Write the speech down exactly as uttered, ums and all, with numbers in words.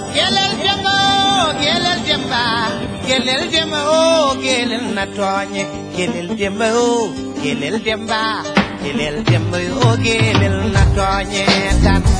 gelel demba gelel demba gelel demba oh gelel na tooñe gelel demba oh gelel demba gelel demba oh gelel na tooñe tan